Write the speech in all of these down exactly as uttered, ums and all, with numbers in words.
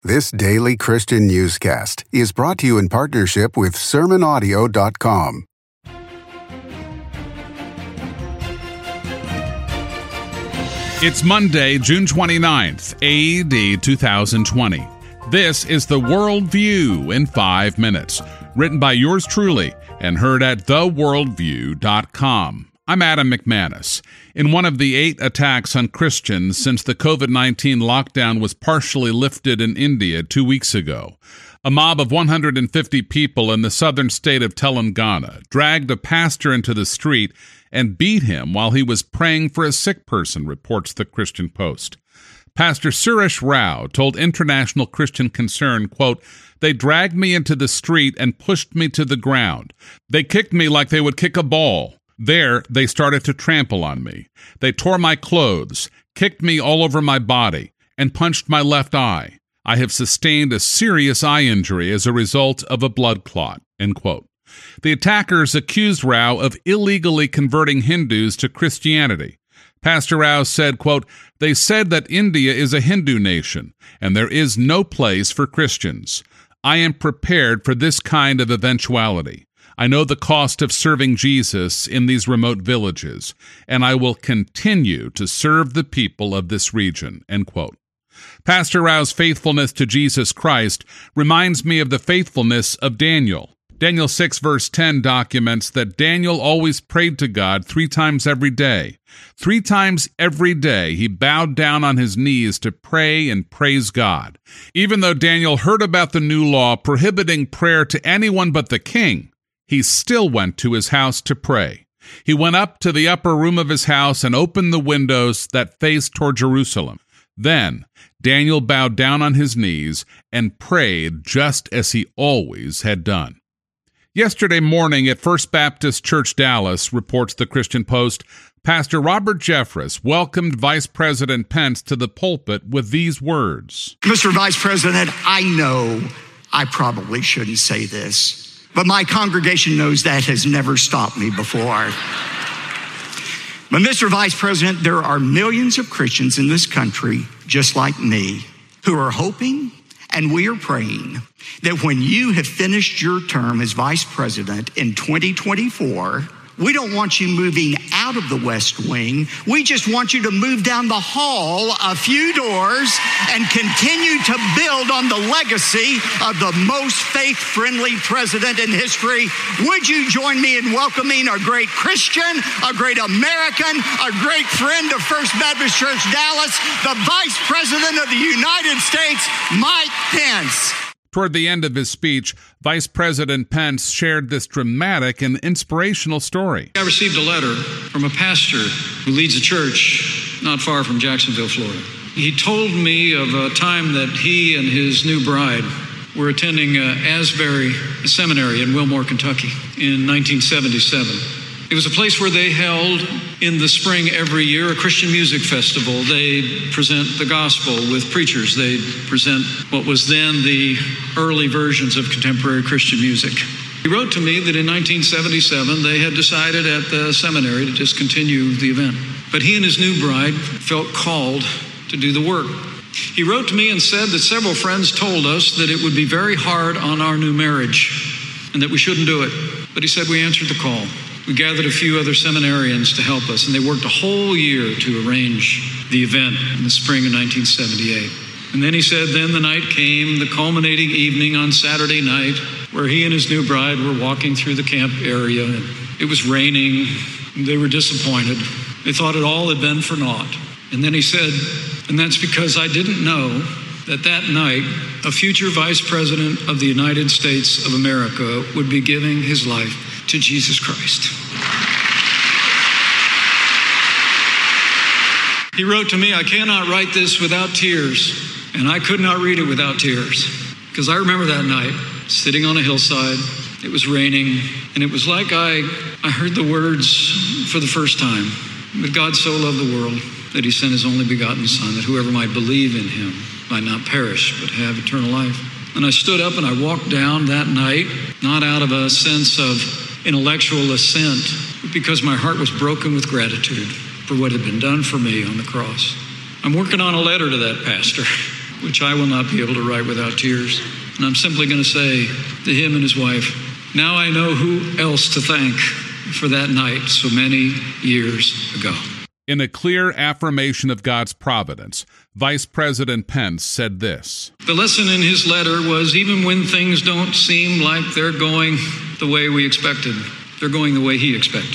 This daily Christian newscast is brought to you in partnership with sermon audio dot com. It's Monday, June twenty-ninth, A D two thousand twenty. This is The Worldview in five minutes, written by yours truly and heard at the worldview dot com. I'm Adam McManus. In one of the eight attacks on Christians since the covid nineteen lockdown was partially lifted in India two weeks ago, a mob of one hundred fifty people in the southern state of Telangana dragged a pastor into the street and beat him while he was praying for a sick person, reports the Christian Post. Pastor Suresh Rao told International Christian Concern, quote, "They dragged me into the street and pushed me to the ground. They kicked me like they would kick a ball. There, they started to trample on me. They tore my clothes, kicked me all over my body, and punched my left eye. I have sustained a serious eye injury as a result of a blood clot," end quote. The attackers accused Rao of illegally converting Hindus to Christianity. Pastor Rao said, quote, "They said that India is a Hindu nation, and there is no place for Christians. I am prepared for this kind of eventuality. I know the cost of serving Jesus in these remote villages, and I will continue to serve the people of this region," end quote. Pastor Rao's faithfulness to Jesus Christ reminds me of the faithfulness of Daniel. Daniel six verse ten documents that Daniel always prayed to God three times every day. Three times every day he bowed down on his knees to pray and praise God. Even though Daniel heard about the new law prohibiting prayer to anyone but the king, he still went to his house to pray. He went up to the upper room of his house and opened the windows that faced toward Jerusalem. Then Daniel bowed down on his knees and prayed just as he always had done. Yesterday morning at First Baptist Church Dallas, reports the Christian Post, Pastor Robert Jeffress welcomed Vice President Pence to the pulpit with these words. "Mister Vice President, I know I probably shouldn't say this, but my congregation knows that has never stopped me before. But Mister Vice President, there are millions of Christians in this country, just like me, who are hoping and we are praying that when you have finished your term as Vice President in twenty twenty-four, we don't want you moving out of the West Wing. We just want you to move down the hall a few doors and continue to build on the legacy of the most faith-friendly president in history. Would you join me in welcoming a great Christian, a great American, a great friend of First Baptist Church Dallas, the Vice President of the United States, Mike Pence." Toward the end of his speech, Vice President Pence shared this dramatic and inspirational story. I received a letter from a pastor who leads a church not far from Jacksonville, Florida. He told me of a time that he and his new bride were attending uh, Asbury Seminary in Wilmore, Kentucky in nineteen seventy-seven. It was a place where they held in the spring every year a Christian music festival. They present the gospel with preachers. They present what was then the early versions of contemporary Christian music. He wrote to me that in nineteen seventy-seven they had decided at the seminary to discontinue the event. But he and his new bride felt called to do the work. He wrote to me and said that several friends told us that it would be very hard on our new marriage and that we shouldn't do it. But he said we answered the call. We gathered a few other seminarians to help us, and they worked a whole year to arrange the event in the spring of nineteen seventy-eight. And then he said, then the night came, the culminating evening on Saturday night, where he and his new bride were walking through the camp area. And it was raining. And they were disappointed. They thought it all had been for naught. And then he said, and that's because I didn't know that that night, a future Vice President of the United States of America would be giving his life to Jesus Christ. He wrote to me, I cannot write this without tears, and I could not read it without tears, because I remember that night, sitting on a hillside, it was raining, and it was like I, I heard the words for the first time, but God so loved the world that he sent his only begotten Son, that whoever might believe in him might not perish, but have eternal life. And I stood up and I walked down that night, not out of a sense of intellectual assent, but because my heart was broken with gratitude for what had been done for me on the cross. I'm working on a letter to that pastor. which I will not be able to write without tears. And I'm simply going to say to him and his wife, now I know who else to thank for that night so many years ago. In a clear affirmation of God's providence, Vice President Pence said this. The lesson in his letter was even when things don't seem like they're going the way we expected, they're going the way he expected.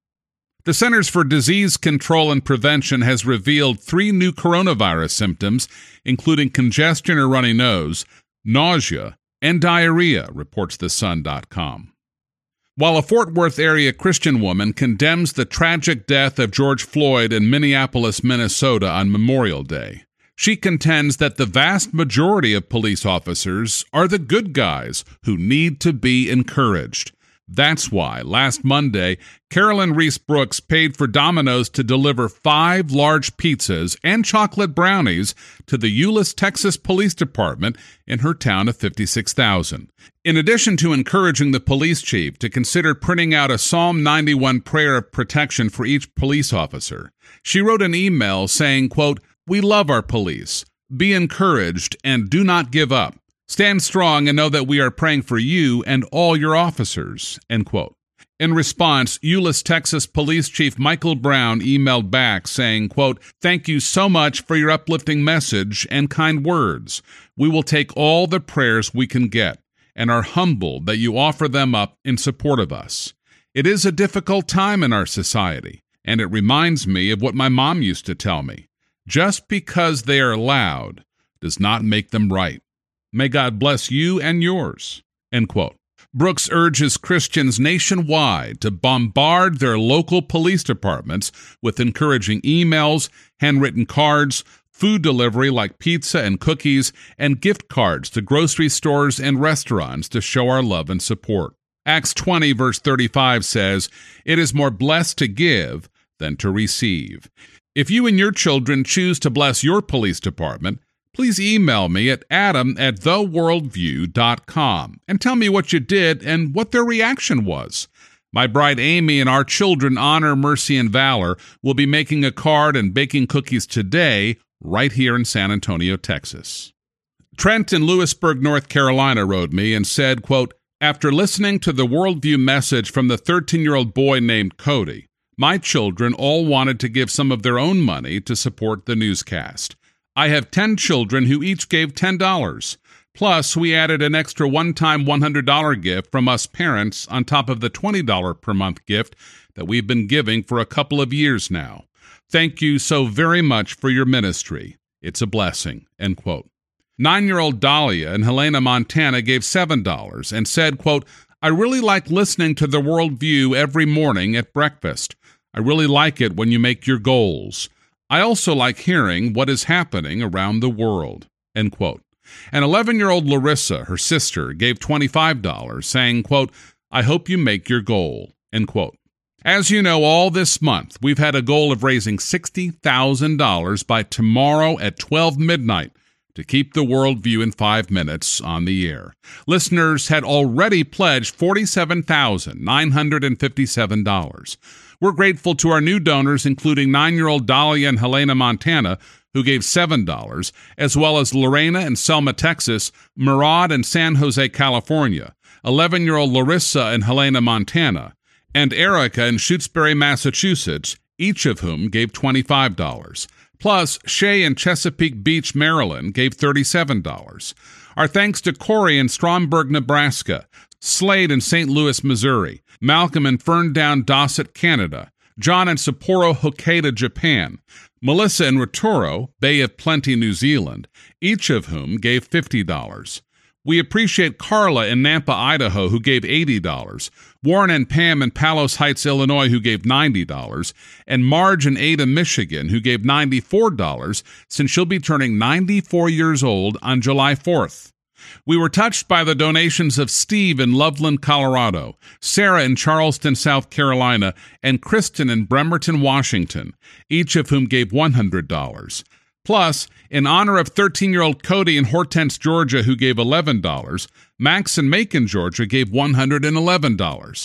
The Centers for Disease Control and Prevention has revealed three new coronavirus symptoms, including congestion or runny nose, nausea, and diarrhea, reports the sun dot com. While a Fort Worth area Christian woman condemns the tragic death of George Floyd in Minneapolis, Minnesota on Memorial Day, she contends that the vast majority of police officers are the good guys who need to be encouraged. That's why, last Monday, Carolyn Reese Brooks paid for Domino's to deliver five large pizzas and chocolate brownies to the Euless, Texas Police Department in her town of fifty-six thousand. In addition to encouraging the police chief to consider printing out a Psalm ninety-one prayer of protection for each police officer, she wrote an email saying, quote, "We love our police. Be encouraged and do not give up. Stand strong and know that we are praying for you and all your officers," end quote. In response, Euless, Texas Police Chief Michael Brown emailed back saying, quote, "Thank you so much for your uplifting message and kind words. We will take all the prayers we can get and are humbled that you offer them up in support of us. It is a difficult time in our society, and it reminds me of what my mom used to tell me. Just because they are loud does not make them right. May God bless you and yours," end quote. Brooks urges Christians nationwide to bombard their local police departments with encouraging emails, handwritten cards, food delivery like pizza and cookies, and gift cards to grocery stores and restaurants to show our love and support. Acts twenty, verse thirty-five says, "It is more blessed to give than to receive." If you and your children choose to bless your police department, please email me at adam at the worldview dot com and tell me what you did and what their reaction was. My bride Amy and our children, Honor, Mercy, and Valor, will be making a card and baking cookies today right here in San Antonio, Texas. Trent in Lewisburg, North Carolina wrote me and said, quote, "After listening to the Worldview message from the thirteen-year-old boy named Cody, my children all wanted to give some of their own money to support the newscast. I have ten children who each gave ten dollars. Plus, we added an extra one-time one hundred dollars gift from us parents on top of the twenty dollars per month gift that we've been giving for a couple of years now. Thank you so very much for your ministry. It's a blessing," end quote. Nine-year-old Dahlia in Helena, Montana gave seven dollars and said, quote, "I really like listening to the Worldview every morning at breakfast. I really like it when you make your goals. I also like hearing what is happening around the world," end quote. And eleven-year-old Larissa, her sister, gave twenty-five dollars, saying, quote, "I hope you make your goal," end quote. As you know, all this month, we've had a goal of raising sixty thousand dollars by tomorrow at twelve midnight to keep the Worldview in five minutes on the air. Listeners had already pledged forty-seven thousand nine hundred fifty-seven dollars. We're grateful to our new donors, including nine-year-old Dahlia in Helena, Montana, who gave seven dollars, as well as Lorena in Selma, Texas, Murad in San Jose, California, eleven-year-old Larissa in Helena, Montana, and Erica in Shutesbury, Massachusetts, each of whom gave twenty-five dollars. Plus, Shay in Chesapeake Beach, Maryland, gave thirty-seven dollars. Our thanks to Corey in Stromberg, Nebraska, Slade in Saint Louis, Missouri, Malcolm in Ferndown, Dorset, Canada, John in Sapporo, Hokkaido, Japan, Melissa in Rotoro, Bay of Plenty, New Zealand, each of whom gave fifty dollars. We appreciate Carla in Nampa, Idaho, who gave eighty dollars, Warren and Pam in Palos Heights, Illinois, who gave ninety dollars, and Marge in Ada, Michigan, who gave ninety-four dollars, since she'll be turning ninety-four years old on July fourth. We were touched by the donations of Steve in Loveland, Colorado, Sarah in Charleston, South Carolina, and Kristen in Bremerton, Washington, each of whom gave one hundred dollars. Plus, in honor of thirteen-year-old Cody in Hortense, Georgia, who gave eleven dollars, Max in Macon, Georgia, gave one hundred eleven dollars.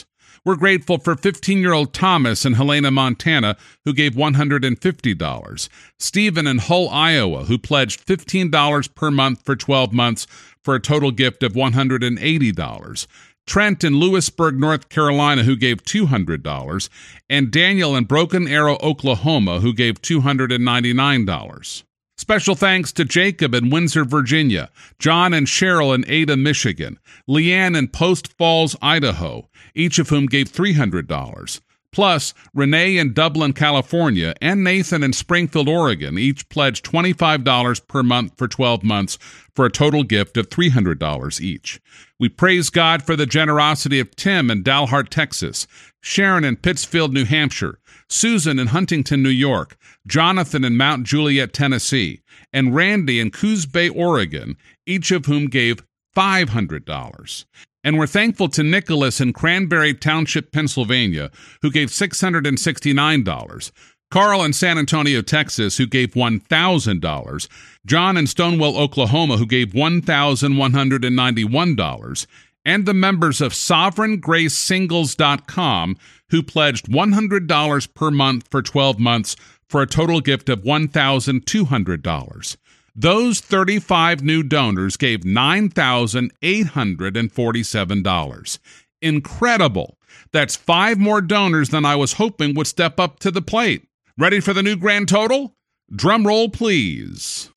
We're grateful for fifteen-year-old Thomas in Helena, Montana, who gave one hundred fifty dollars. Stephen in Hull, Iowa, who pledged fifteen dollars per month for twelve months for a total gift of one hundred eighty dollars. Trent in Lewisburg, North Carolina, who gave two hundred dollars. And Daniel in Broken Arrow, Oklahoma, who gave two hundred ninety-nine dollars. Special thanks to Jacob in Windsor, Virginia, John and Cheryl in Ada, Michigan, Leanne in Post Falls, Idaho, each of whom gave three hundred dollars. Plus, Renee in Dublin, California, and Nathan in Springfield, Oregon, each pledged twenty-five dollars per month for twelve months for a total gift of three hundred dollars each. We praise God for the generosity of Tim in Dalhart, Texas, Sharon in Pittsfield, New Hampshire, Susan in Huntington, New York, Jonathan in Mount Juliet, Tennessee, and Randy in Coos Bay, Oregon, each of whom gave five hundred dollars. And we're thankful to Nicholas in Cranberry Township, Pennsylvania, who gave six hundred sixty-nine dollars, Carl in San Antonio, Texas, who gave one thousand dollars, John in Stonewall, Oklahoma, who gave one thousand one hundred ninety-one dollars, and the members of Sovereign Grace Singles dot com, who pledged one hundred dollars per month for twelve months for a total gift of one thousand two hundred dollars. Those thirty-five new donors gave nine thousand eight hundred forty-seven dollars. Incredible. That's five more donors than I was hoping would step up to the plate. Ready for the new grand total? Drum roll, please.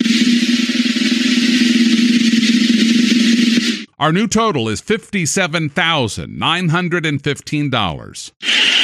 Our new total is fifty-seven thousand nine hundred fifteen dollars.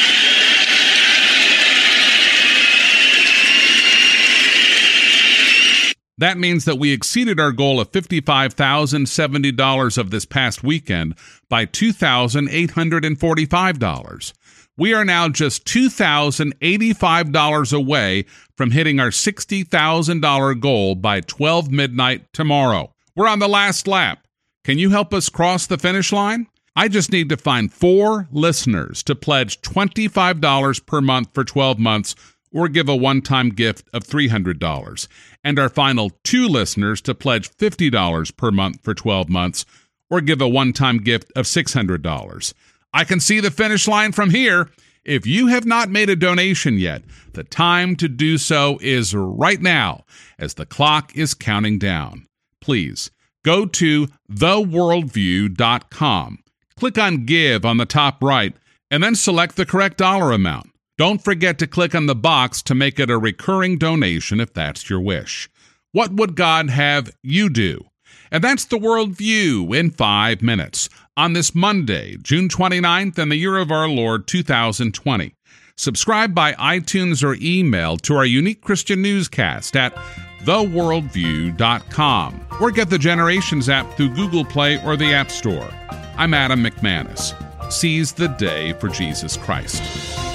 That means that we exceeded our goal of fifty-five thousand seventy dollars of this past weekend by two thousand eight hundred forty-five dollars. We are now just two thousand eighty-five dollars away from hitting our sixty thousand dollars goal by twelve midnight tomorrow. We're on the last lap. Can you help us cross the finish line? I just need to find four listeners to pledge twenty-five dollars per month for twelve months or give a one-time gift of three hundred dollars. And our final two listeners to pledge fifty dollars per month for twelve months or give a one-time gift of six hundred dollars. I can see the finish line from here. If you have not made a donation yet, the time to do so is right now as the clock is counting down. Please go to the worldview dot com. Click on Give on the top right and then select the correct dollar amount. Don't forget to click on the box to make it a recurring donation if that's your wish. What would God have you do? And that's the Worldview in five minutes on this Monday, June twenty-ninth, in the year of our Lord, two thousand twenty. Subscribe by iTunes or email to our unique Christian newscast at the worldview dot com or get the Generations app through Google Play or the App Store. I'm Adam McManus. Seize the day for Jesus Christ.